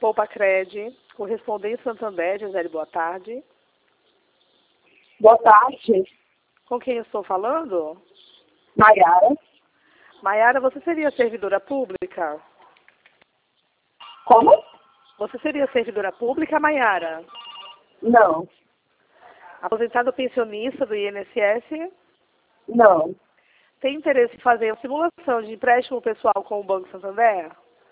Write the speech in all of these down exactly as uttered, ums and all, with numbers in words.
Poupa Cred, correspondente Santander, Gisele, boa tarde. Boa tarde. Com quem eu estou falando? Maiara. Maiara, você seria servidora pública? Como? Você seria servidora pública, Maiara? Não. Aposentado pensionista do I N S S? Não. Tem interesse em fazer uma simulação de empréstimo pessoal com o Banco Santander?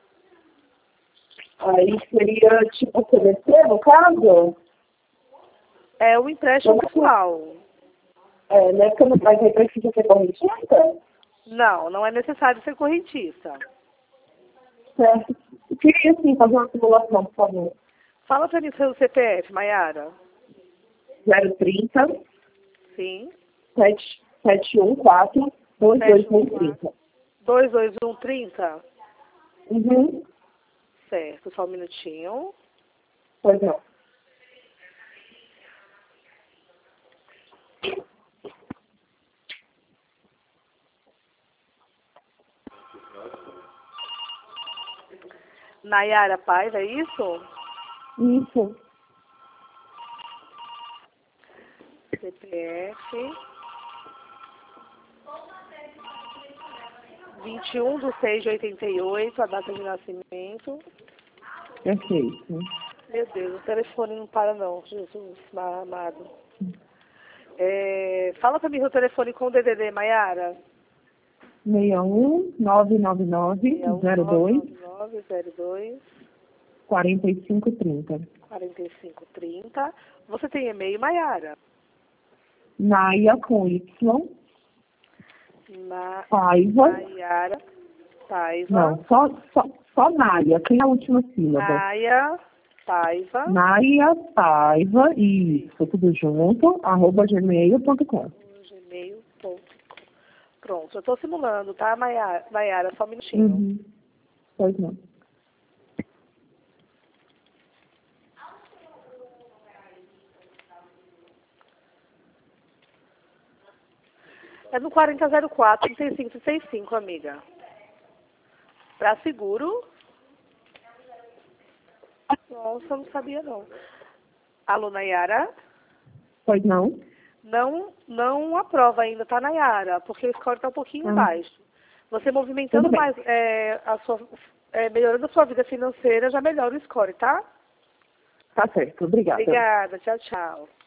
Aí seria tipo C D C, no caso? É o empréstimo pessoal. É, né? Porque não vai ter precisa ser correntista? Não, não é necessário ser correntista. Certo. Eu queria sim fazer uma simulação, por favor. Fala para mim seu C P F, Maiara. zero trinta, Sim. sete um quatro, dois dois um trinta. dois dois um trinta? Uhum. Certo, só um minutinho. Pois não. Nayara Paiva, é isso? Isso. C P F. vinte e um de seis de oitenta e oito, a data de nascimento. Perfeito. Meu Deus, o telefone não para não, Jesus amado. É, fala para mim o telefone com o D D D, Maiara. seis um nove nove nove zero dois zero dois quatro cinco três zero. quarenta e cinco trinta. Você tem e-mail, Maiara? Naia com Y. Na... Paiva. Maiara Paiva. Não, só, só, só Naia, tem a última sílaba. Naia Paiva. Naia Paiva, isso, tudo junto, arroba gmail ponto com. gmail ponto com. Pronto, eu estou simulando, tá, Maiara? Maiara, só um minutinho. Uhum. Pois não. É no quarenta zero quatro, trinta e cinco trinta e cinco, amiga. Para seguro. Nossa, eu não sabia não. Alô, Nayara? Pois não? Não, não aprova ainda, tá, Nayara? Porque o score está um pouquinho Ah. baixo. Você movimentando mais, é, a sua, é, melhorando a sua vida financeira, já melhora o score, tá? Tá certo, obrigada. Obrigada, tchau, tchau.